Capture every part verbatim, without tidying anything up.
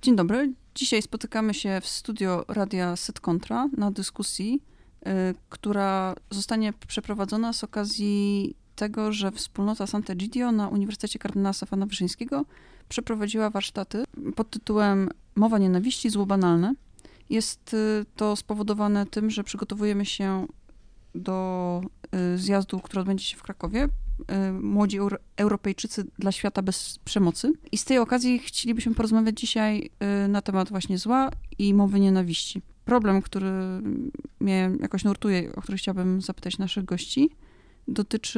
Dzień dobry. Dzisiaj spotykamy się w studio Radia Set Contra na dyskusji, y, która zostanie przeprowadzona z okazji tego, że wspólnota Sant'Egidio na Uniwersytecie Kardynała Stefana Wyszyńskiego przeprowadziła warsztaty pod tytułem Mowa nienawiści, zło banalne. Jest y, to spowodowane tym, że przygotowujemy się do y, zjazdu, który odbędzie się w Krakowie. Y, Młodzi Euro- Europejczycy dla świata bez przemocy. I z tej okazji chcielibyśmy porozmawiać dzisiaj y, na temat właśnie zła i mowy nienawiści. Problem, który mnie jakoś nurtuje, o który chciałabym zapytać naszych gości, dotyczy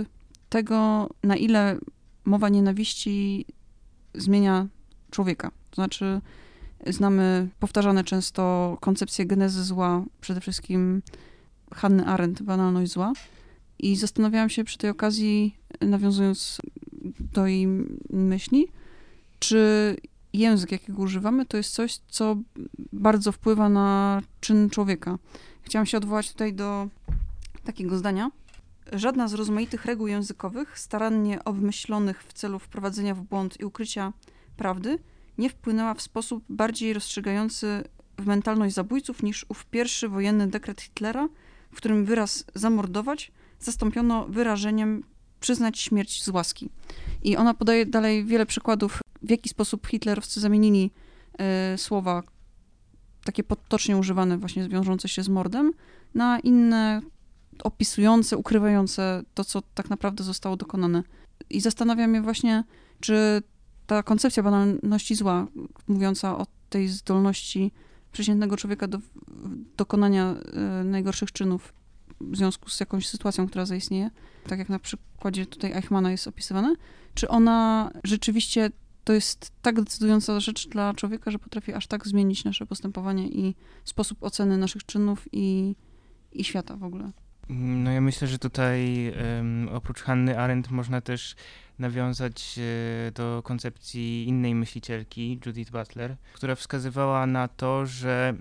tego, na ile mowa nienawiści zmienia człowieka. To znaczy, znamy powtarzane często koncepcje genezy zła, przede wszystkim Hanny Arendt, banalność zła. I zastanawiałam się przy tej okazji, nawiązując do jej myśli, czy język, jakiego używamy, to jest coś, co bardzo wpływa na czyn człowieka. Chciałam się odwołać tutaj do takiego zdania. Żadna z rozmaitych reguł językowych, starannie obmyślonych w celu wprowadzenia w błąd i ukrycia prawdy, nie wpłynęła w sposób bardziej rozstrzygający w mentalność zabójców niż ów pierwszy wojenny dekret Hitlera, w którym wyraz zamordować zastąpiono wyrażeniem przyznać śmierć z łaski. I ona podaje dalej wiele przykładów, w jaki sposób hitlerowcy zamienili y, słowa takie potocznie używane, właśnie wiążące się z mordem, na inne opisujące, ukrywające to, co tak naprawdę zostało dokonane. I zastanawiam się właśnie, czy ta koncepcja banalności zła, mówiąca o tej zdolności przeciętnego człowieka do dokonania y, najgorszych czynów w związku z jakąś sytuacją, która zaistnieje, tak jak na przykładzie tutaj Eichmana jest opisywane, czy ona rzeczywiście to jest tak decydująca rzecz dla człowieka, że potrafi aż tak zmienić nasze postępowanie i sposób oceny naszych czynów i, i świata w ogóle? No ja myślę, że tutaj um, oprócz Hanny Arendt można też nawiązać e, do koncepcji innej myślicielki, Judith Butler, która wskazywała na to, że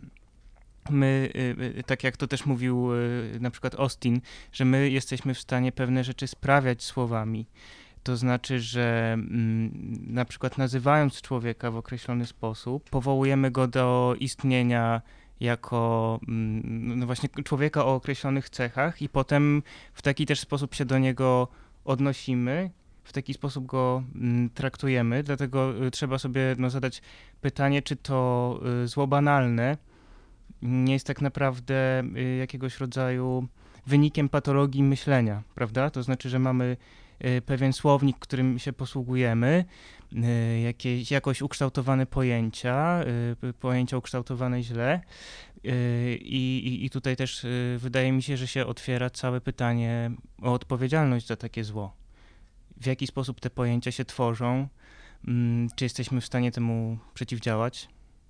my, y, tak jak to też mówił y, na przykład Austin, że my jesteśmy w stanie pewne rzeczy sprawiać słowami. To znaczy, że mm, na przykład nazywając człowieka w określony sposób, powołujemy go do istnienia jako mm, no właśnie człowieka o określonych cechach i potem w taki też sposób się do niego odnosimy, w taki sposób go mm, traktujemy. Dlatego y, trzeba sobie no, zadać pytanie, czy to y, zło banalne nie jest tak naprawdę y, jakiegoś rodzaju wynikiem patologii myślenia, prawda? To znaczy, że mamy y, pewien słownik, którym się posługujemy, y, jakieś jakoś ukształtowane pojęcia, y, pojęcia ukształtowane źle y, i, i tutaj też y, wydaje mi się, że się otwiera całe pytanie o odpowiedzialność za takie zło. W jaki sposób te pojęcia się tworzą? Y, czy jesteśmy w stanie temu przeciwdziałać?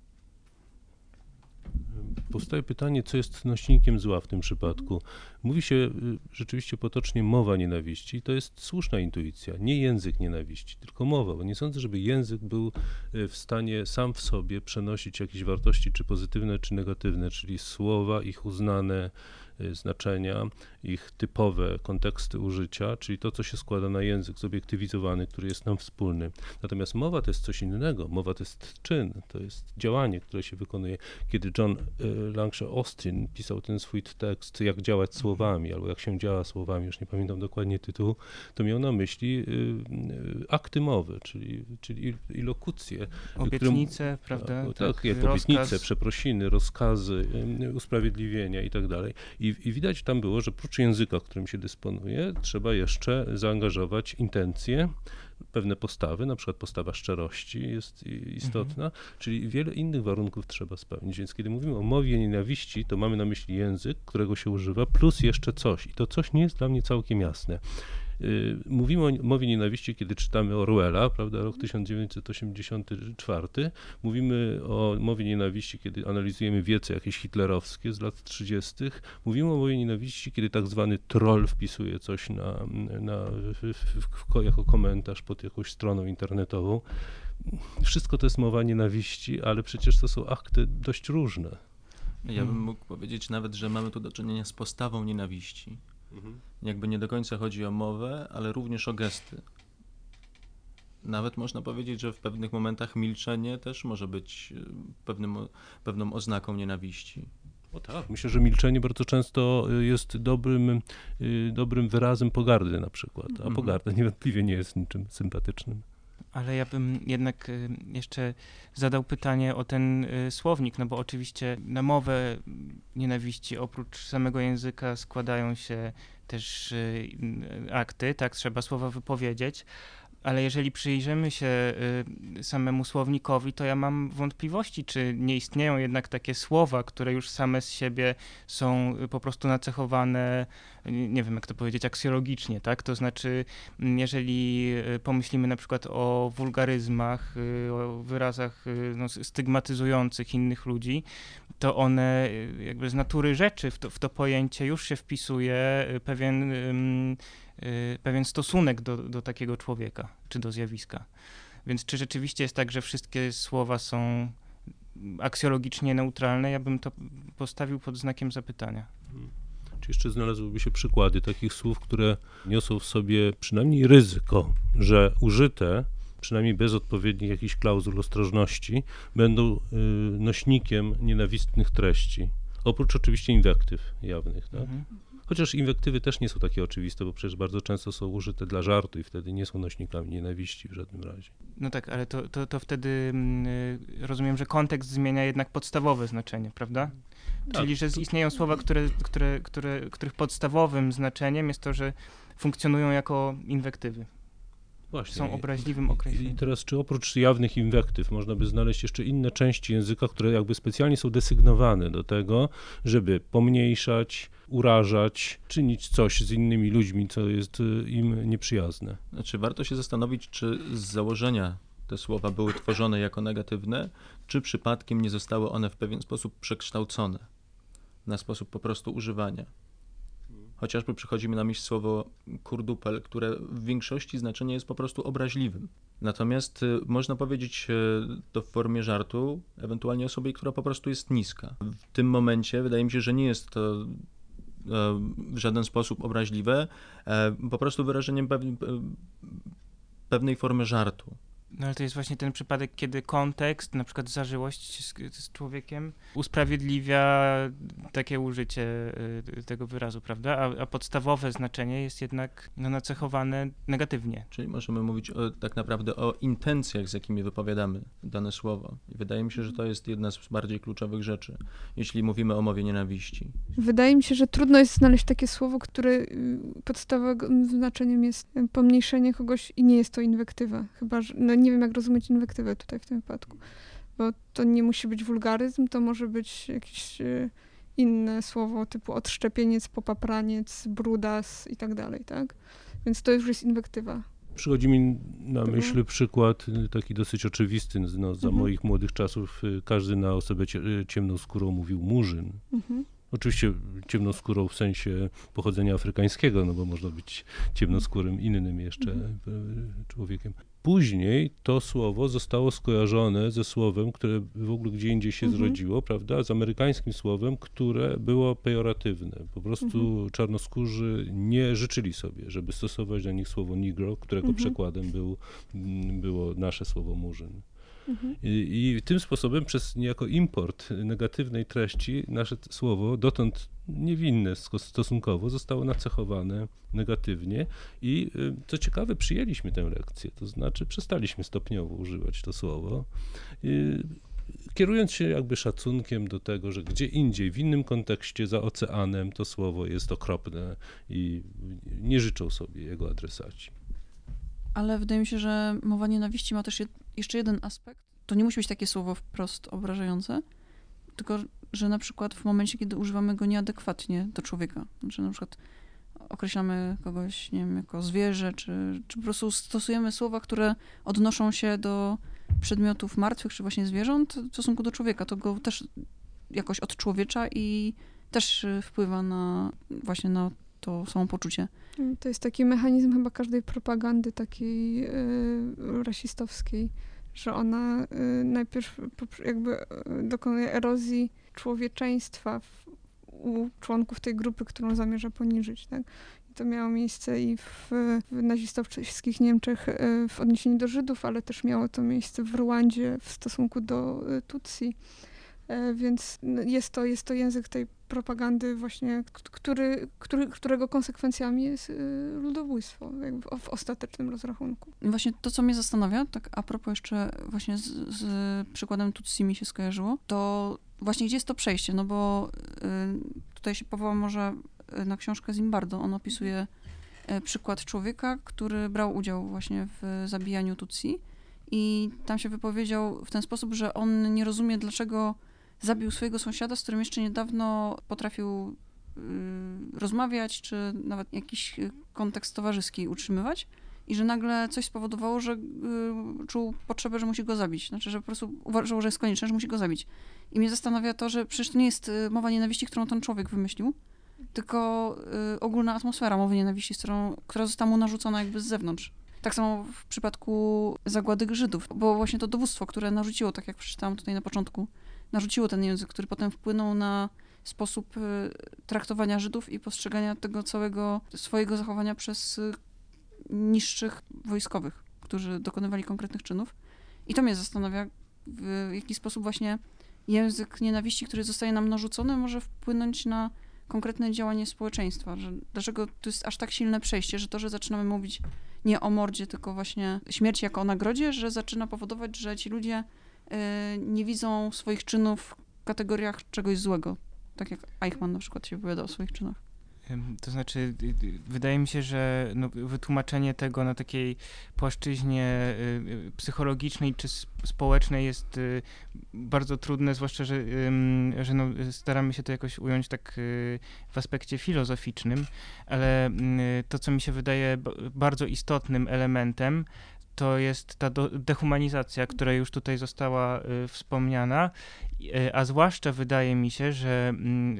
Powstaje pytanie, co jest nośnikiem zła w tym przypadku. Mówi się rzeczywiście potocznie mowa nienawiści. To jest słuszna intuicja, nie język nienawiści, tylko mowa, bo nie sądzę, żeby język był w stanie sam w sobie przenosić jakieś wartości, czy pozytywne, czy negatywne, czyli słowa, ich uznane znaczenia, ich typowe konteksty użycia, czyli to, co się składa na język zobiektywizowany, który jest nam wspólny. Natomiast mowa to jest coś innego. Mowa to jest czyn, to jest działanie, które się wykonuje. Kiedy John Langshaw Austin pisał ten swój tekst, jak działać słowami, albo jak się działa słowami, już nie pamiętam dokładnie tytułu, to miał na myśli akty mowy, czyli, czyli ilokucje. Obietnice, którym, prawda? Tak, tak, tak jak obietnice, przeprosiny, rozkazy, usprawiedliwienia i tak dalej. I, I widać tam było, że prócz języka, którym się dysponuje, trzeba jeszcze zaangażować intencje, pewne postawy, na przykład postawa szczerości jest istotna, mhm. czyli wiele innych warunków trzeba spełnić. Więc kiedy mówimy o mowie nienawiści, to mamy na myśli język, którego się używa, plus jeszcze coś. I to coś nie jest dla mnie całkiem jasne. Mówimy o mowie nienawiści, kiedy czytamy Orwella, prawda, rok tysiąc dziewięćset osiemdziesiąty czwarty. Mówimy o mowie nienawiści, kiedy analizujemy wiece jakieś hitlerowskie z lat trzydziestych. Mówimy o mowie nienawiści, kiedy tak zwany troll wpisuje coś na, na, w, w, w, jako komentarz pod jakąś stroną internetową. Wszystko to jest mowa nienawiści, ale przecież to są akty dość różne. Ja bym mógł powiedzieć nawet, że mamy tu do czynienia z postawą nienawiści. Mhm. Jakby nie do końca chodzi o mowę, ale również o gesty. Nawet można powiedzieć, że w pewnych momentach milczenie też może być y, pewnym, pewną oznaką nienawiści. O tak, myślę, że milczenie bardzo często jest dobrym, y, dobrym wyrazem pogardy na przykład, a Mhm. pogarda niewątpliwie nie jest niczym sympatycznym. Ale ja bym jednak y, jeszcze zadał pytanie o ten y, słownik, no bo oczywiście na mowę nienawiści oprócz samego języka składają się też y, y, akty, tak, trzeba słowa wypowiedzieć, ale jeżeli przyjrzymy się y, samemu słownikowi, to ja mam wątpliwości, czy nie istnieją jednak takie słowa, które już same z siebie są y, po prostu nacechowane, y, nie wiem jak to powiedzieć, aksjologicznie, tak? To znaczy, mm, jeżeli y, pomyślimy na przykład o wulgaryzmach, y, o wyrazach y, no, stygmatyzujących innych ludzi, to one y, jakby z natury rzeczy w to, w to pojęcie już się wpisuje y, pewien ym, y, pewien stosunek do, do takiego człowieka, czy do zjawiska. Więc czy rzeczywiście jest tak, że wszystkie słowa są aksjologicznie neutralne? Ja bym to postawił pod znakiem zapytania. Czy jeszcze znalazłyby się przykłady takich słów, które niosą w sobie przynajmniej ryzyko, że użyte, przynajmniej bez odpowiednich jakichś klauzul ostrożności, będą y, nośnikiem nienawistnych treści? Oprócz oczywiście inwektyw jawnych, tak? Mhm. Chociaż inwektywy też nie są takie oczywiste, bo przecież bardzo często są użyte dla żartu i wtedy nie są nośnikami nienawiści w żadnym razie. No tak, ale to, to, to wtedy mm, y, rozumiem, że kontekst zmienia jednak podstawowe znaczenie, prawda? Tak. Czyli, że istnieją słowa, które, które, które, których podstawowym znaczeniem jest to, że funkcjonują jako inwektywy. Właśnie. Są obraźliwym I określeniem. teraz, czy oprócz jawnych inwektyw można by znaleźć jeszcze inne części języka, które jakby specjalnie są desygnowane do tego, żeby pomniejszać, urażać, czynić coś z innymi ludźmi, co jest y, im nieprzyjazne? Znaczy, warto się zastanowić, czy z założenia te słowa były tworzone jako negatywne, czy przypadkiem nie zostały one w pewien sposób przekształcone na sposób po prostu używania. Chociażby przychodzi mi na myśl słowo kurdupel, które w większości znaczenia jest po prostu obraźliwym. Natomiast y, można powiedzieć y, to w formie żartu, ewentualnie osobie, która po prostu jest niska. W tym momencie wydaje mi się, że nie jest to y, w żaden sposób obraźliwe, y, po prostu wyrażeniem pew- pewnej formy żartu. No ale to jest właśnie ten przypadek, kiedy kontekst, na przykład zażyłość z, z człowiekiem usprawiedliwia takie użycie y, tego wyrazu, prawda? A, a podstawowe znaczenie jest jednak no, nacechowane negatywnie. Czyli możemy mówić o, tak naprawdę o intencjach, z jakimi wypowiadamy dane słowo. I wydaje mi się, że to jest jedna z bardziej kluczowych rzeczy, jeśli mówimy o mowie nienawiści. Wydaje mi się, że trudno jest znaleźć takie słowo, które y, podstawowym znaczeniem jest y, pomniejszenie kogoś i nie jest to inwektywa. Chyba, że, no nie wiem jak rozumieć inwektywę tutaj w tym wypadku, bo to nie musi być wulgaryzm, to może być jakieś y, inne słowo typu odszczepieniec, popapraniec, brudas i tak dalej, tak? Więc to już jest inwektywa. Przychodzi mi na Mhm. myśl przykład y, taki dosyć oczywisty, no, za Mhm. moich młodych czasów y, każdy na osobę cie, y, ciemną skórą mówił murzyn. Mhm. Oczywiście ciemną skórą w sensie pochodzenia afrykańskiego, no bo można być ciemnoskórym innym jeszcze Mhm. y, człowiekiem. Później to słowo zostało skojarzone ze słowem, które w ogóle gdzie indziej się Mhm. zrodziło, prawda, z amerykańskim słowem, które było pejoratywne. Po prostu Mhm. czarnoskórzy nie życzyli sobie, żeby stosować do nich słowo negro, którego Mhm. przekładem był, m, było nasze słowo murzyn. Mhm. I, I tym sposobem przez niejako import negatywnej treści nasze t- słowo, dotąd niewinne sko- stosunkowo, zostało nacechowane negatywnie i y, co ciekawe przyjęliśmy tę lekcję, to znaczy przestaliśmy stopniowo używać to słowo, y, kierując się jakby szacunkiem do tego, że gdzie indziej, w innym kontekście za oceanem to słowo jest okropne i nie życzą sobie jego adresaci. Ale wydaje mi się, że mowa nienawiści ma też jed- jeszcze jeden aspekt. To nie musi być takie słowo wprost obrażające, tylko że na przykład w momencie, kiedy używamy go nieadekwatnie do człowieka, znaczy na przykład określamy kogoś, nie wiem, jako zwierzę, czy, czy po prostu stosujemy słowa, które odnoszą się do przedmiotów martwych, czy właśnie zwierząt w stosunku do człowieka, to go też jakoś odczłowiecza i też y, wpływa na właśnie na to samopoczucie. To jest taki mechanizm chyba każdej propagandy takiej y, rasistowskiej, że ona y, najpierw poprze- jakby y, dokonuje erozji człowieczeństwa w, u członków tej grupy, którą zamierza poniżyć, tak? I to miało miejsce i w, w nazistowskich Niemczech w odniesieniu do Żydów, ale też miało to miejsce w Rwandzie w stosunku do Tutsi. Więc jest to, jest to język tej propagandy właśnie, który, który, którego konsekwencjami jest ludobójstwo jakby w, w ostatecznym rozrachunku. I właśnie to, co mnie zastanawia, tak a propos jeszcze właśnie z, z przykładem Tutsi mi się skojarzyło, to właśnie gdzie jest to przejście, no bo y, tutaj się powołam może na książkę Zimbardo. On opisuje y, przykład człowieka, który brał udział właśnie w zabijaniu Tutsi i tam się wypowiedział w ten sposób, że on nie rozumie, dlaczego zabił swojego sąsiada, z którym jeszcze niedawno potrafił y, rozmawiać, czy nawet jakiś kontekst towarzyski utrzymywać i że nagle coś spowodowało, że y, czuł potrzebę, że musi go zabić. Znaczy, że po prostu uważał, że jest konieczne, że musi go zabić. I mnie zastanawia to, że przecież to nie jest mowa nienawiści, którą ten człowiek wymyślił, tylko y, ogólna atmosfera mowy nienawiści, z którą, która została mu narzucona jakby z zewnątrz. Tak samo w przypadku zagłady Żydów, bo właśnie to dowództwo, które narzuciło, tak jak przeczytałam tutaj na początku, narzuciło ten język, który potem wpłynął na sposób y, traktowania Żydów i postrzegania tego całego swojego zachowania przez y, niższych wojskowych, którzy dokonywali konkretnych czynów. I to mnie zastanawia, w jaki sposób właśnie język nienawiści, który zostaje nam narzucony, może wpłynąć na konkretne działanie społeczeństwa. Że dlaczego to jest aż tak silne przejście, że to, że zaczynamy mówić nie o mordzie, tylko właśnie śmierci jako o nagrodzie, że zaczyna powodować, że ci ludzie nie widzą swoich czynów w kategoriach czegoś złego. Tak jak Eichmann na przykład się wypowiada o swoich czynach. To znaczy, wydaje mi się, że no, wytłumaczenie tego na takiej płaszczyźnie y, psychologicznej czy społecznej jest y, bardzo trudne, zwłaszcza, że, y, że no, staramy się to jakoś ująć tak y, w aspekcie filozoficznym, ale y, to, co mi się wydaje b- bardzo istotnym elementem, to jest ta do, dehumanizacja, która już tutaj została y, wspomniana, y, a zwłaszcza wydaje mi się, że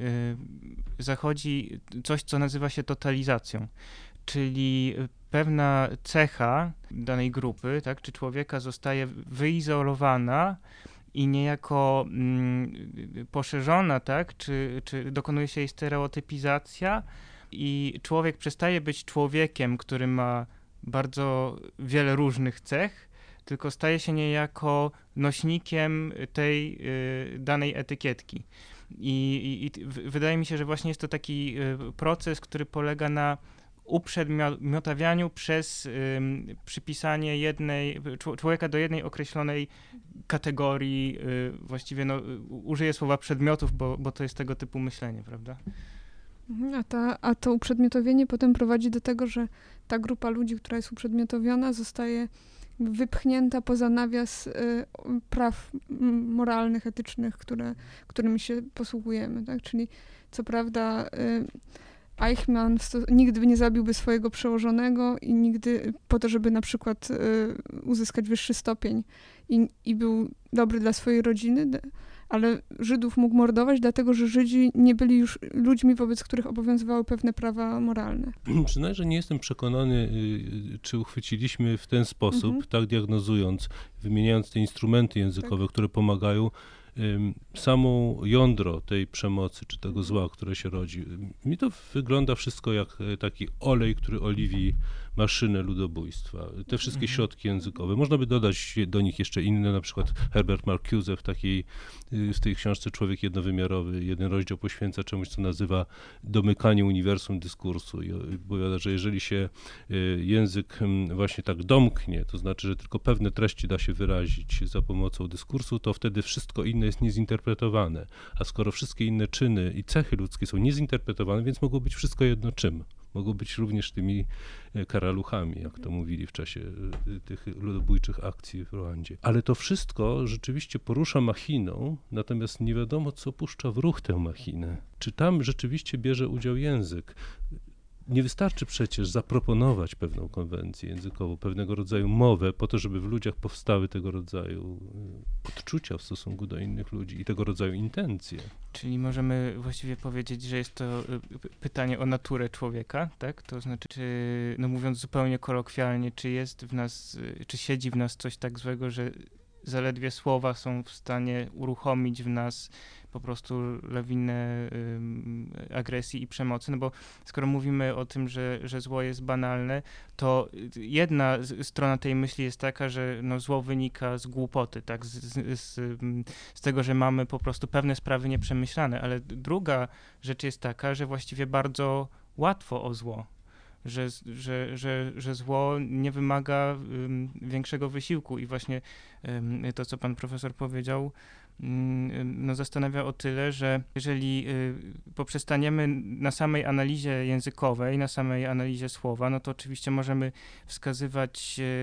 y, zachodzi coś, co nazywa się totalizacją, czyli pewna cecha danej grupy, tak, czy człowieka zostaje wyizolowana i niejako mm, poszerzona, tak, czy, czy dokonuje się jej stereotypizacja i człowiek przestaje być człowiekiem, który ma bardzo wiele różnych cech, tylko staje się niejako nośnikiem tej y, danej etykietki. I, i, I wydaje mi się, że właśnie jest to taki y, proces, który polega na uprzedmiotawianiu przez y, przypisanie jednej, człowieka do jednej określonej kategorii, y, właściwie no, użyję słowa przedmiotów, bo, bo to jest tego typu myślenie, prawda? A, ta, a to uprzedmiotowienie potem prowadzi do tego, że ta grupa ludzi, która jest uprzedmiotowiona, zostaje wypchnięta poza nawias y, praw moralnych, etycznych, które, którymi się posługujemy. Tak? Czyli co prawda y, Eichmann sto- nigdy nie zabiłby swojego przełożonego i nigdy po to, żeby na przykład y, uzyskać wyższy stopień i, i był dobry dla swojej rodziny, ale Żydów mógł mordować, dlatego że Żydzi nie byli już ludźmi, wobec których obowiązywały pewne prawa moralne. Przyznaję, że nie jestem przekonany, czy uchwyciliśmy w ten sposób, mhm. tak diagnozując, wymieniając te instrumenty językowe, tak. które pomagają, samą jądro tej przemocy, czy tego zła, które się rodzi. Mi to wygląda wszystko jak taki olej, który oliwi maszynę ludobójstwa. Te wszystkie środki językowe. Można by dodać do nich jeszcze inne, na przykład Herbert Marcuse w takiej, w tej książce Człowiek jednowymiarowy, jeden rozdział poświęca czemuś, co nazywa domykanie uniwersum dyskursu i powiada, że jeżeli się język właśnie tak domknie, to znaczy, że tylko pewne treści da się wyrazić za pomocą dyskursu, to wtedy wszystko inne jest niezinterpretowane. A skoro wszystkie inne czyny i cechy ludzkie są niezinterpretowane, więc mogło być wszystko jedno czym. Mogą być również tymi karaluchami, jak to mówili w czasie tych ludobójczych akcji w Rwandzie. Ale to wszystko rzeczywiście porusza machiną, natomiast nie wiadomo, co puszcza w ruch tę machinę. Czy tam rzeczywiście bierze udział język? Nie wystarczy przecież zaproponować pewną konwencję językową, pewnego rodzaju mowę po to, żeby w ludziach powstały tego rodzaju odczucia w stosunku do innych ludzi i tego rodzaju intencje. Czyli możemy właściwie powiedzieć, że jest to pytanie o naturę człowieka, tak? To znaczy, czy, no mówiąc zupełnie kolokwialnie, czy jest w nas, czy siedzi w nas coś tak złego, że zaledwie słowa są w stanie uruchomić w nas po prostu lawinę ym, agresji i przemocy, no bo skoro mówimy o tym, że, że zło jest banalne, to jedna z, strona tej myśli jest taka, że no, zło wynika z głupoty, tak, z, z, z, z tego, że mamy po prostu pewne sprawy nieprzemyślane, ale druga rzecz jest taka, że właściwie bardzo łatwo o zło. Że, że, że, że zło nie wymaga um, większego wysiłku i właśnie um, to, co pan profesor powiedział, um, no zastanawia o tyle, że jeżeli y, poprzestaniemy na samej analizie językowej, na samej analizie słowa, no to oczywiście możemy wskazywać y,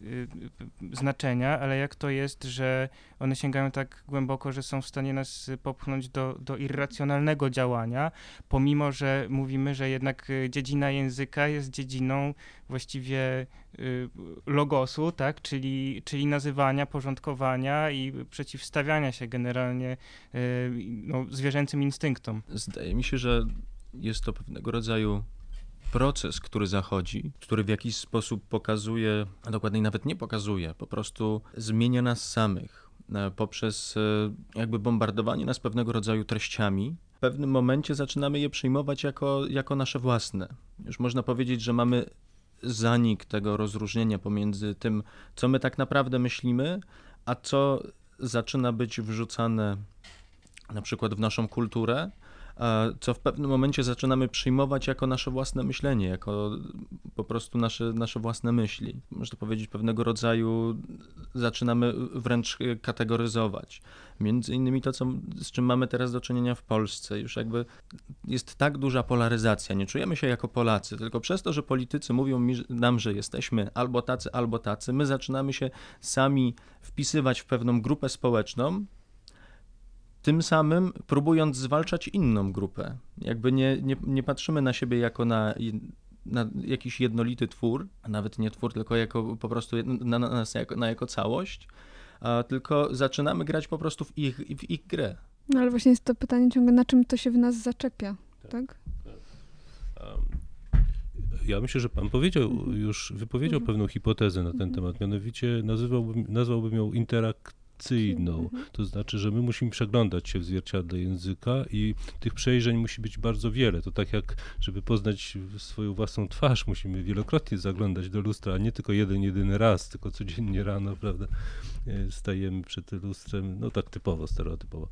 y, znaczenia, ale jak to jest, że one sięgają tak głęboko, że są w stanie nas popchnąć do, do irracjonalnego działania, pomimo że mówimy, że jednak dziedzina języka jest dziedziną właściwie y, logosu, tak, czyli, czyli nazywania, porządkowania i przeciwstawiania się generalnie y, no, zwierzęcym instynktom. Zdaje mi się, że jest to pewnego rodzaju proces, który zachodzi, który w jakiś sposób pokazuje, a dokładniej nawet nie pokazuje, po prostu zmienia nas samych poprzez jakby bombardowanie nas pewnego rodzaju treściami. W pewnym momencie zaczynamy je przyjmować jako, jako nasze własne. Już można powiedzieć, że mamy zanik tego rozróżnienia pomiędzy tym, co my tak naprawdę myślimy, a co zaczyna być wrzucane na przykład w naszą kulturę, co w pewnym momencie zaczynamy przyjmować jako nasze własne myślenie, jako po prostu nasze, nasze własne myśli. Można powiedzieć, pewnego rodzaju zaczynamy wręcz kategoryzować. Między innymi to, co, z czym mamy teraz do czynienia w Polsce. Już jakby jest tak duża polaryzacja. Nie czujemy się jako Polacy, tylko przez to, że politycy mówią mi, nam, że jesteśmy albo tacy, albo tacy, my zaczynamy się sami wpisywać w pewną grupę społeczną, tym samym próbując zwalczać inną grupę. Jakby nie, nie, nie patrzymy na siebie jako na, na jakiś jednolity twór, a nawet nie twór, tylko jako po prostu na, na nas jako, na jako całość, a tylko zaczynamy grać po prostu w ich, w ich grę. No ale właśnie jest to pytanie ciągle, na czym to się w nas zaczepia, tak? tak? Um, ja myślę, że pan powiedział, już wypowiedział mhm. pewną hipotezę na ten mhm. temat, mianowicie nazywałbym, nazwałbym ją interakcją. To znaczy, że my musimy przeglądać się w zwierciadle języka i tych przejrzeń musi być bardzo wiele. To tak jak, żeby poznać swoją własną twarz, musimy wielokrotnie zaglądać do lustra, a nie tylko jeden, jedyny raz, tylko codziennie rano, prawda, stajemy przed lustrem, no tak typowo, stereotypowo.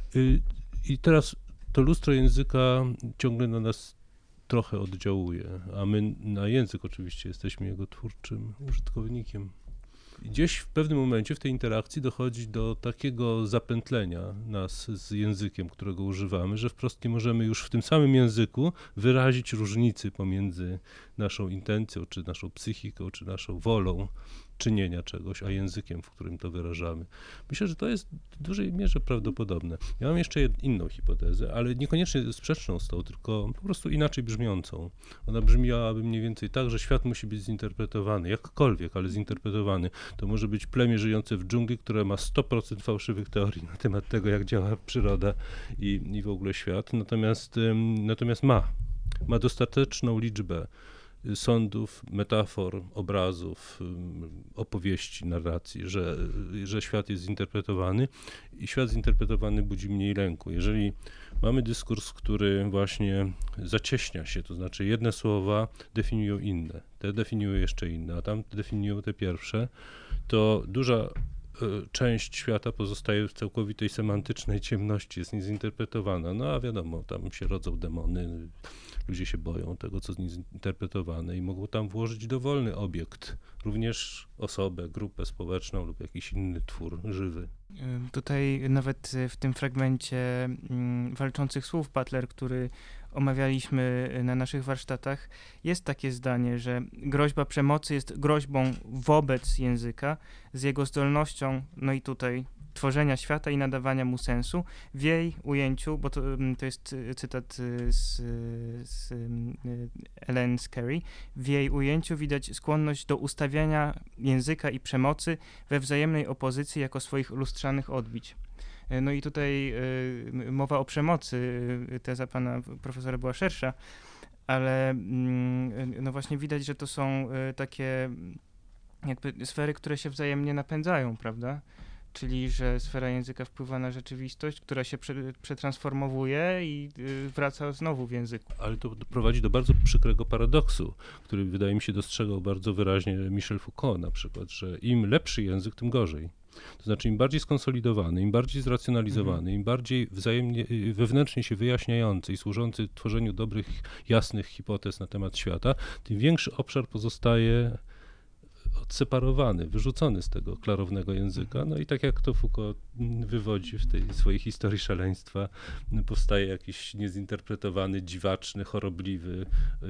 I teraz to lustro języka ciągle na nas trochę oddziałuje, a my na język oczywiście jesteśmy jego twórczym użytkownikiem. Gdzieś w pewnym momencie w tej interakcji dochodzi do takiego zapętlenia nas z językiem, którego używamy, że wprost nie możemy już w tym samym języku wyrazić różnicy pomiędzy naszą intencją, czy naszą psychiką, czy naszą wolą czynienia czegoś, a językiem, w którym to wyrażamy. Myślę, że to jest w dużej mierze prawdopodobne. Ja mam jeszcze inną hipotezę, ale niekoniecznie sprzeczną z tą, tylko po prostu inaczej brzmiącą. Ona brzmiałaby mniej więcej tak, że świat musi być zinterpretowany, jakkolwiek, ale zinterpretowany. To może być plemię żyjące w dżungli, które ma sto procent fałszywych teorii na temat tego, jak działa przyroda i, i w ogóle świat, natomiast, natomiast ma, ma dostateczną liczbę sądów, metafor, obrazów, opowieści, narracji, że, że świat jest zinterpretowany i świat zinterpretowany budzi mniej lęku. Jeżeli mamy dyskurs, który właśnie zacieśnia się, to znaczy jedne słowa definiują inne, te definiują jeszcze inne, a tamte definiują te pierwsze, to duża część świata pozostaje w całkowitej semantycznej ciemności, jest niezinterpretowana. No a wiadomo, tam się rodzą demony, ludzie się boją tego, co jest zinterpretowane i mogą tam włożyć dowolny obiekt, również osobę, grupę społeczną lub jakiś inny twór żywy. Tutaj nawet w tym fragmencie walczących słów Butler, który omawialiśmy na naszych warsztatach, jest takie zdanie, że groźba przemocy jest groźbą wobec języka z jego zdolnością, no i tutaj tworzenia świata i nadawania mu sensu. W jej ujęciu, bo to, to jest cytat z, z Ellen Scarry, w jej ujęciu widać skłonność do ustawiania języka i przemocy we wzajemnej opozycji jako swoich lustrzanych odbić. No i tutaj y, mowa o przemocy, y, teza pana profesora była szersza, ale y, no właśnie widać, że to są y, takie jakby sfery, które się wzajemnie napędzają, prawda? czyli że sfera języka wpływa na rzeczywistość, która się prze, przetransformowuje i y, wraca znowu w języku. Ale to prowadzi do bardzo przykrego paradoksu, który wydaje mi się dostrzegał bardzo wyraźnie Michel Foucault na przykład, że im lepszy język, tym gorzej. To znaczy im bardziej skonsolidowany, im bardziej zracjonalizowany, mhm. im bardziej wzajemnie, wewnętrznie się wyjaśniający i służący tworzeniu dobrych, jasnych hipotez na temat świata, tym większy obszar pozostaje odseparowany, wyrzucony z tego klarownego języka. No i tak jak to Foucault wywodzi w tej swojej historii szaleństwa, powstaje jakiś niezinterpretowany, dziwaczny, chorobliwy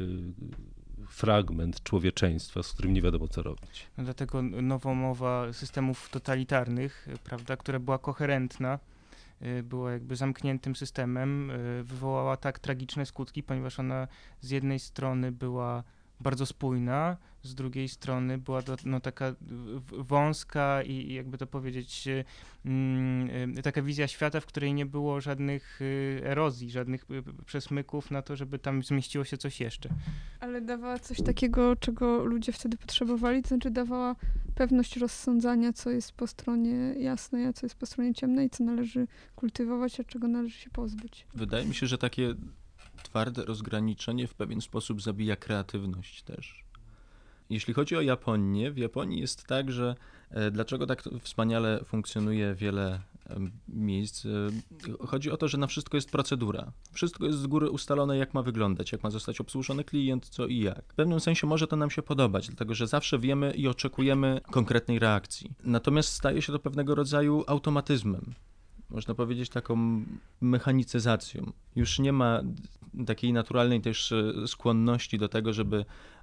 fragment człowieczeństwa, z którym nie wiadomo co robić. No dlatego nowomowa systemów totalitarnych, prawda, która była koherentna, była jakby zamkniętym systemem, wywołała tak tragiczne skutki, ponieważ ona z jednej strony była bardzo spójna, z drugiej strony była to, no, taka wąska i jakby to powiedzieć mm, taka wizja świata, w której nie było żadnych erozji, żadnych przesmyków na to, żeby tam zmieściło się coś jeszcze. Ale dawała coś takiego, czego ludzie wtedy potrzebowali, to znaczy dawała pewność rozsądzania, co jest po stronie jasnej, a co jest po stronie ciemnej, co należy kultywować, a czego należy się pozbyć. Wydaje mi się, że takie twarde rozgraniczenie w pewien sposób zabija kreatywność też. Jeśli chodzi o Japonię, w Japonii jest tak, że e, dlaczego tak wspaniale funkcjonuje wiele e, miejsc? E, chodzi o to, że na wszystko jest procedura. Wszystko jest z góry ustalone, jak ma wyglądać, jak ma zostać obsłużony klient, co i jak. W pewnym sensie może to nam się podobać, dlatego że zawsze wiemy i oczekujemy konkretnej reakcji. Natomiast staje się to pewnego rodzaju automatyzmem. Można powiedzieć taką mechanicyzacją. Już nie ma takiej naturalnej też skłonności do tego, żeby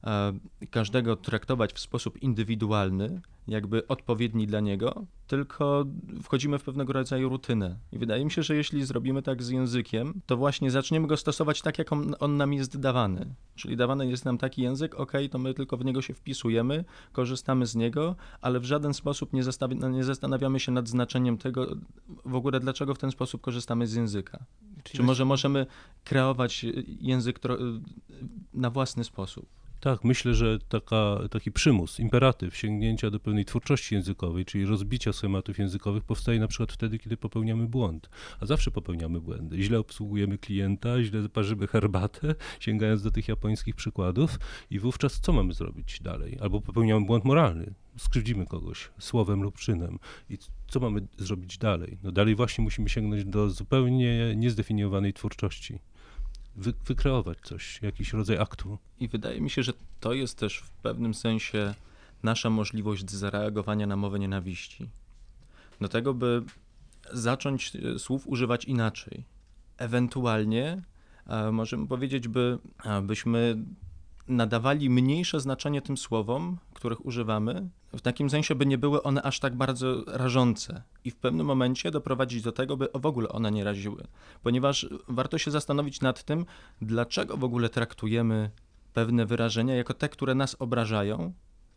każdego traktować w sposób indywidualny, jakby odpowiedni dla niego, tylko wchodzimy w pewnego rodzaju rutynę. I wydaje mi się, że jeśli zrobimy tak z językiem, to właśnie zaczniemy go stosować tak, jak on, on nam jest dawany. Czyli dawany jest nam taki język, ok, to my tylko w niego się wpisujemy, korzystamy z niego, ale w żaden sposób nie, zastawi- nie zastanawiamy się nad znaczeniem tego, w ogóle dlaczego w ten sposób korzystamy z języka. Czyli Czy może możemy kreować język tro- na własny sposób? Tak, myślę, że taka, taki przymus, imperatyw sięgnięcia do pewnej twórczości językowej, czyli rozbicia schematów językowych, powstaje na przykład wtedy, kiedy popełniamy błąd. A zawsze popełniamy błędy. Źle obsługujemy klienta, źle parzymy herbatę, sięgając do tych japońskich przykładów i wówczas co mamy zrobić dalej? Albo popełniamy błąd moralny, skrzywdzimy kogoś słowem lub czynem. I co mamy zrobić dalej? No dalej właśnie musimy sięgnąć do zupełnie niezdefiniowanej twórczości. Wy, wykreować coś, jakiś rodzaj aktu. I wydaje mi się, że to jest też w pewnym sensie nasza możliwość zareagowania na mowę nienawiści. Do tego, by zacząć słów używać inaczej. Ewentualnie e, możemy powiedzieć, by, byśmy nadawali mniejsze znaczenie tym słowom, których używamy, w takim sensie, by nie były one aż tak bardzo rażące i w pewnym momencie doprowadzić do tego, by w ogóle one nie raziły. Ponieważ warto się zastanowić nad tym, dlaczego w ogóle traktujemy pewne wyrażenia jako te, które nas obrażają,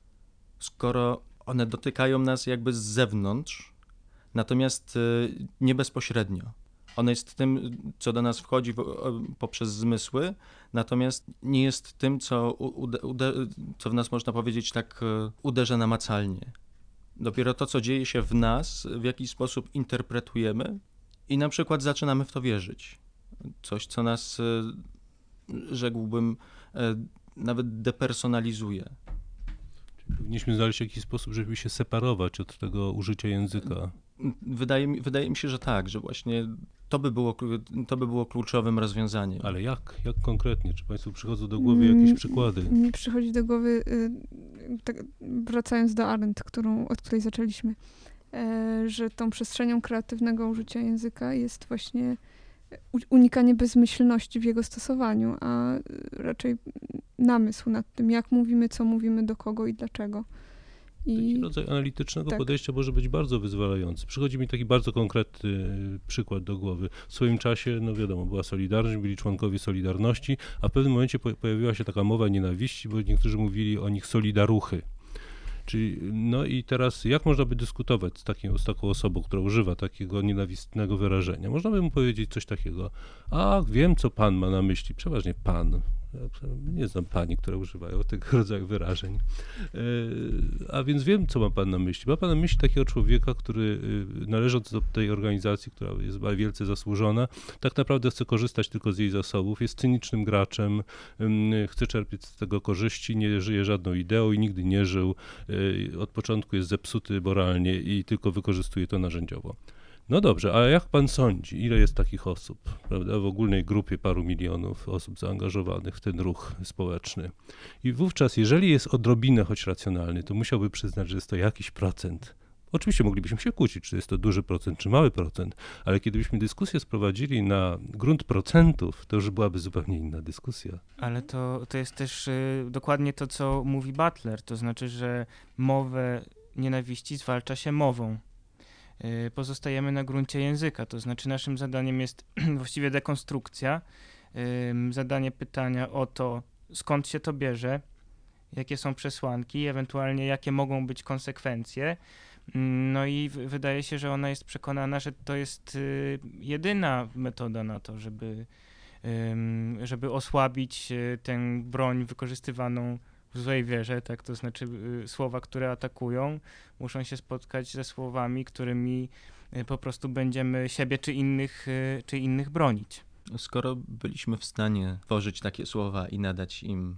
skoro one dotykają nas jakby z zewnątrz, natomiast nie bezpośrednio. Ono jest tym, co do nas wchodzi w, poprzez zmysły, natomiast nie jest tym, co, ude, ude, co w nas, można powiedzieć, tak uderza namacalnie. Dopiero to, co dzieje się w nas, w jakiś sposób interpretujemy i na przykład zaczynamy w to wierzyć. Coś, co nas, rzekłbym, nawet depersonalizuje. Powinniśmy znaleźć jakiś sposób, żeby się separować od tego użycia języka. Wydaje mi, wydaje mi się, że tak, że właśnie to by było, to by było kluczowym rozwiązaniem. Ale jak? Jak konkretnie? Czy Państwu przychodzą do głowy jakieś przykłady? Mi przychodzi do głowy, tak wracając do Arendt, którą, od której zaczęliśmy, że tą przestrzenią kreatywnego użycia języka jest właśnie unikanie bezmyślności w jego stosowaniu, a raczej namysł nad tym, jak mówimy, co mówimy, do kogo i dlaczego. I taki rodzaj analitycznego tak. podejścia może być bardzo wyzwalający. Przychodzi mi taki bardzo konkretny przykład do głowy. W swoim czasie, no wiadomo, była Solidarność, byli członkowie Solidarności, a w pewnym momencie pojawiła się taka mowa nienawiści, bo niektórzy mówili o nich solidaruchy. Czyli, no i teraz jak można by dyskutować z, takim, z taką osobą, która używa takiego nienawistnego wyrażenia? Można by mu powiedzieć coś takiego, a wiem, co pan ma na myśli, przeważnie pan, Nie znam pani, które używają tego rodzaju wyrażeń. A więc wiem, co ma pan na myśli. Ma pan na myśli takiego człowieka, który należąc do tej organizacji, która jest wielce zasłużona, tak naprawdę chce korzystać tylko z jej zasobów, jest cynicznym graczem, chce czerpać z tego korzyści, nie żyje żadną ideą i nigdy nie żył. Od początku jest zepsuty moralnie i tylko wykorzystuje to narzędziowo. No dobrze, a jak pan sądzi, ile jest takich osób, prawda, w ogólnej grupie paru milionów osób zaangażowanych w ten ruch społeczny? I wówczas, jeżeli jest odrobinę choć racjonalny, to musiałby przyznać, że jest to jakiś procent. Oczywiście moglibyśmy się kłócić, czy jest to duży procent, czy mały procent, ale kiedybyśmy dyskusję sprowadzili na grunt procentów, to już byłaby zupełnie inna dyskusja. Ale to, to jest też y, dokładnie to, co mówi Butler, to znaczy, że mowę nienawiści zwalcza się mową. Pozostajemy na gruncie języka, to znaczy naszym zadaniem jest właściwie dekonstrukcja, zadanie pytania o to, skąd się to bierze, jakie są przesłanki, ewentualnie jakie mogą być konsekwencje. No i w- wydaje się, że ona jest przekonana, że to jest y, jedyna metoda na to, żeby, ym, żeby osłabić y, tę broń wykorzystywaną w złej wierze, tak, to znaczy y, słowa, które atakują, muszą się spotkać ze słowami, którymi y, po prostu będziemy siebie czy innych, y, czy innych bronić. Skoro byliśmy w stanie tworzyć takie słowa i nadać im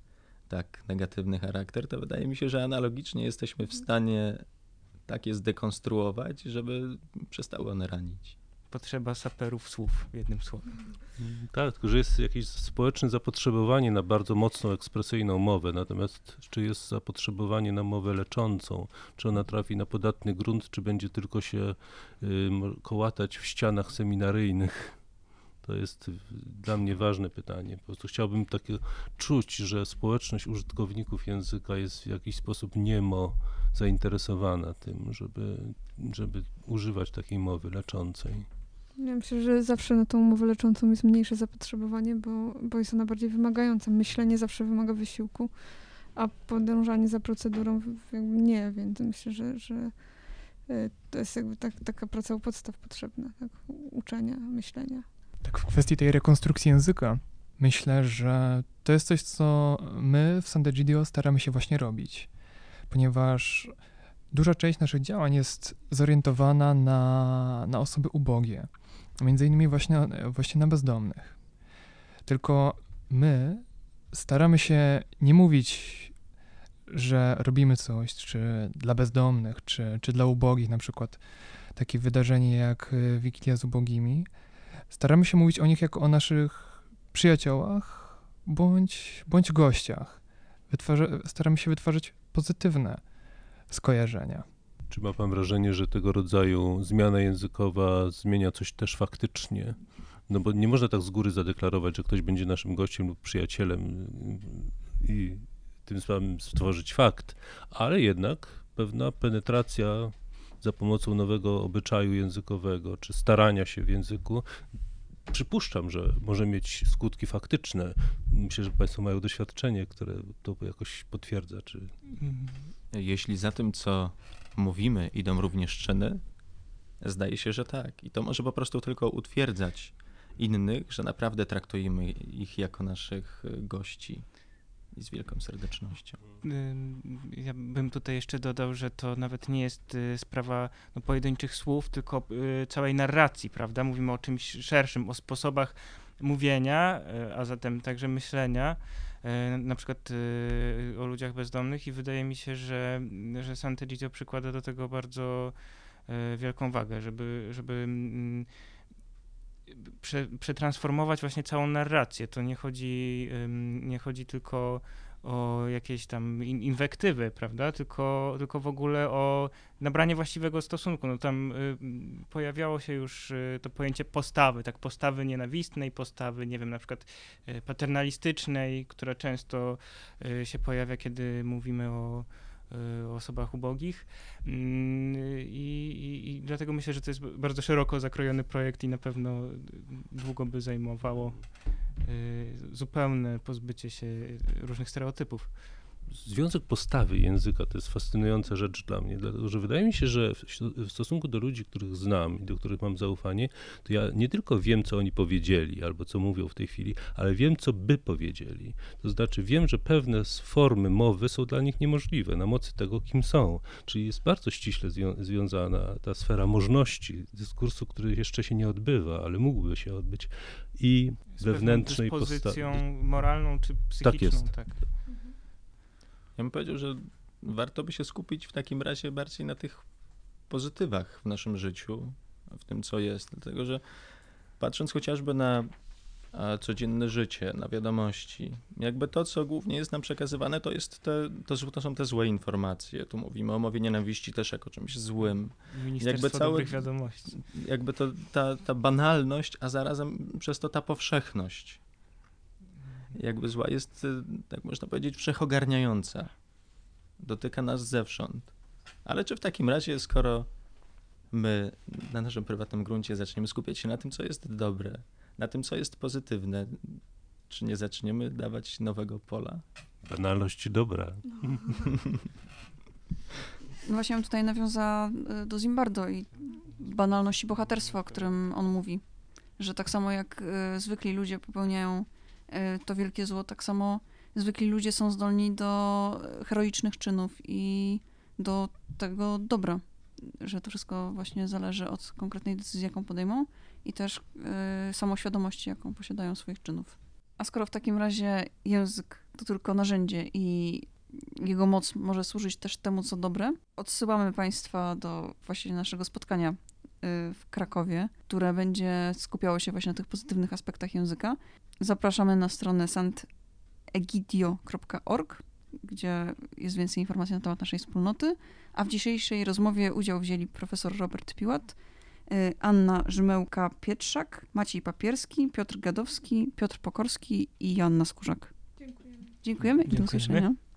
tak negatywny charakter, to wydaje mi się, że analogicznie jesteśmy w stanie takie zdekonstruować, żeby przestały one ranić. Potrzeba saperów słów, jednym słowem. Tak, tylko że jest jakieś społeczne zapotrzebowanie na bardzo mocną, ekspresyjną mowę, natomiast czy jest zapotrzebowanie na mowę leczącą, czy ona trafi na podatny grunt, czy będzie tylko się y, kołatać w ścianach seminaryjnych? To jest dla mnie ważne pytanie. Po prostu chciałbym takie czuć, że społeczność użytkowników języka jest w jakiś sposób niemo zainteresowana tym, żeby, żeby używać takiej mowy leczącej. Ja myślę, że zawsze na tą umowę leczącą jest mniejsze zapotrzebowanie, bo, bo jest ona bardziej wymagająca. Myślenie zawsze wymaga wysiłku, a podążanie za procedurą jakby nie, więc myślę, że, że to jest jakby tak, taka praca u podstaw potrzebna, tak, uczenia, myślenia. Tak, w kwestii tej rekonstrukcji języka myślę, że to jest coś, co my w Sant'Egidio staramy się właśnie robić, ponieważ duża część naszych działań jest zorientowana na, na osoby ubogie, między innymi właśnie, właśnie na bezdomnych. Tylko my staramy się nie mówić, że robimy coś, czy dla bezdomnych, czy, czy dla ubogich, na przykład takie wydarzenie jak Wigilia z ubogimi. Staramy się mówić o nich jako o naszych przyjaciołach bądź, bądź gościach. Wytwarza, staramy się wytwarzać pozytywne skojarzenia. Czy ma pan wrażenie, że tego rodzaju zmiana językowa zmienia coś też faktycznie? No bo nie można tak z góry zadeklarować, że ktoś będzie naszym gościem lub przyjacielem i tym samym stworzyć fakt, ale jednak pewna penetracja za pomocą nowego obyczaju językowego, czy starania się w języku, przypuszczam, że może mieć skutki faktyczne. Myślę, że państwo mają doświadczenie, które to jakoś potwierdza. Czy... Jeśli za tym, co mówimy, idą również czyny, zdaje się, że tak. I to może po prostu tylko utwierdzać innych, że naprawdę traktujemy ich jako naszych gości i z wielką serdecznością. Ja bym tutaj jeszcze dodał, że to nawet nie jest sprawa no, pojedynczych słów, tylko y, całej narracji, prawda? Mówimy o czymś szerszym, o sposobach mówienia, y, a zatem także myślenia, y, na przykład y, o ludziach bezdomnych i wydaje mi się, że, że Sant'Egidio przykłada do tego bardzo y, wielką wagę, żeby, żeby y, Prze, przetransformować właśnie całą narrację. To nie chodzi, ym, nie chodzi tylko o jakieś tam in, inwektywy, prawda, tylko, tylko w ogóle o nabranie właściwego stosunku. No tam y, pojawiało się już y, to pojęcie postawy, tak, postawy nienawistnej, postawy, nie wiem, na przykład y, paternalistycznej, która często y, się pojawia, kiedy mówimy o o osobach ubogich I, i, i dlatego myślę, że to jest bardzo szeroko zakrojony projekt i na pewno długo by zajmowało zupełne pozbycie się różnych stereotypów. związek postawy języka to jest fascynująca rzecz dla mnie, dlatego że wydaje mi się, że w, w stosunku do ludzi, których znam i do których mam zaufanie, to ja nie tylko wiem, co oni powiedzieli albo co mówią w tej chwili, ale wiem, co by powiedzieli. To znaczy wiem, że pewne formy mowy są dla nich niemożliwe na mocy tego, kim są. Czyli jest bardzo ściśle zwią- związana ta sfera możności dyskursu, który jeszcze się nie odbywa, ale mógłby się odbyć, i Z wewnętrznej pewną dyspozycją postawy. moralną czy psychiczną. jest. Tak. Ja bym powiedział, że warto by się skupić w takim razie bardziej na tych pozytywach w naszym życiu, w tym, co jest. Dlatego, że patrząc chociażby na a, codzienne życie, na wiadomości, jakby to, co głównie jest nam przekazywane, to, jest te, to, to są te złe informacje. Tu mówimy o mowie nienawiści też jako czymś złym. Ministerstwo Jakby cały- dobrych wiadomości. Jakby to ta, ta banalność, a zarazem przez to ta powszechność. Jakby zła jest, y, tak można powiedzieć, wszechogarniająca. Dotyka nas zewsząd. Ale czy w takim razie, skoro my na naszym prywatnym gruncie zaczniemy skupiać się na tym, co jest dobre, na tym, co jest pozytywne, czy nie zaczniemy dawać nowego pola? Banalność dobra. No właśnie on tutaj nawiąza y, do Zimbardo i banalności bohaterstwa, o którym on mówi. Że tak samo jak y, zwykli ludzie popełniają y, to wielkie zło, tak samo zwykli ludzie są zdolni do heroicznych czynów i do tego dobra. Że to wszystko właśnie zależy od konkretnej decyzji, jaką podejmą i też y, samoświadomości, jaką posiadają swoich czynów. A skoro w takim razie język to tylko narzędzie i jego moc może służyć też temu, co dobre, odsyłamy Państwa do właśnie naszego spotkania y, w Krakowie, które będzie skupiało się właśnie na tych pozytywnych aspektach języka. Zapraszamy na stronę santegidio kropka org, gdzie jest więcej informacji na temat naszej wspólnoty, a w dzisiejszej rozmowie udział wzięli profesor Robert Piłat, y, Anna Rzymełka-Pietrzak, Maciej Papierski, Piotr Gadowski, Piotr Pokorski i Joanna Skórzak. Dziękujemy. Dziękujemy i do Dziękujemy. usłyszenia.